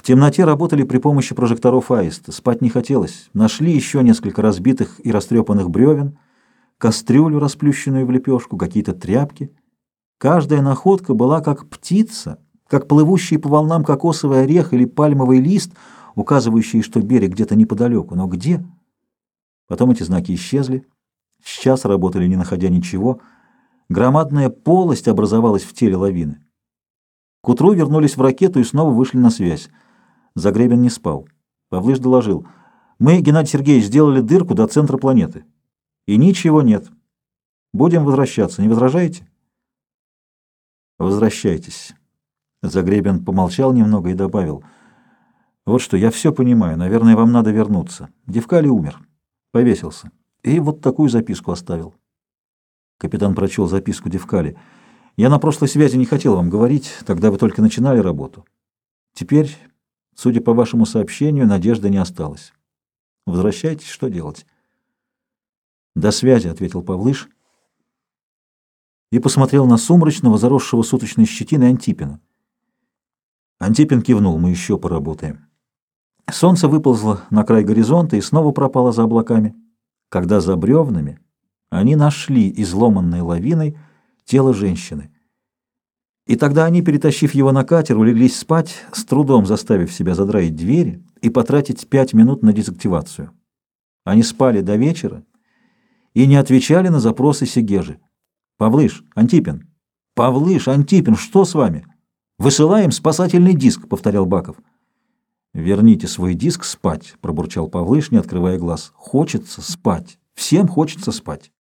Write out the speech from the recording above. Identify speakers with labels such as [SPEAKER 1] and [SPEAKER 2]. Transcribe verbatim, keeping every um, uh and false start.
[SPEAKER 1] темноте работали при помощи прожекторов аиста. Спать не хотелось. Нашли еще несколько разбитых и растрепанных бревен, кастрюлю, расплющенную в лепешку, какие-то тряпки. Каждая находка была как птица, как плывущий по волнам кокосовый орех или пальмовый лист, указывающий, что берег где-то неподалеку. Но где? Потом эти знаки исчезли. С час работали, не находя ничего. Громадная полость образовалась в теле лавины. К утру вернулись в ракету и снова вышли на связь. Загребин не спал. Павлыш доложил: «Мы, Геннадий Сергеевич, сделали дырку до центра планеты. И ничего нет. Будем возвращаться. Не возражаете?» «Возвращайтесь». Загребин помолчал немного и добавил: «Вот что, я все понимаю. Наверное, вам надо вернуться. Девкали умер. Повесился. И вот такую записку оставил». Капитан прочел записку Девкали. «Я на прошлой связи не хотел вам говорить, тогда вы только начинали работу. Теперь, судя по вашему сообщению, надежды не осталось. Возвращайтесь, что делать?» «До связи», — ответил Павлыш и посмотрел на сумрачного, заросшего суточной щетиной Антипина. Антипин кивнул: «Мы еще поработаем». Солнце выползло на край горизонта и снова пропало за облаками, когда за бревнами они нашли изломанной лавиной тело женщины. И тогда они, перетащив его на катер, улеглись спать, с трудом заставив себя задраить двери и потратить пять минут на дезактивацию. Они спали до вечера и не отвечали на запросы Сегежи. «Павлыш, Антипин! Павлыш, Антипин, что с вами? Высылаем спасательный диск», — повторял Баков. «Верните свой диск спать», — пробурчал Павлыш, не открывая глаз. «Хочется спать. Всем хочется спать».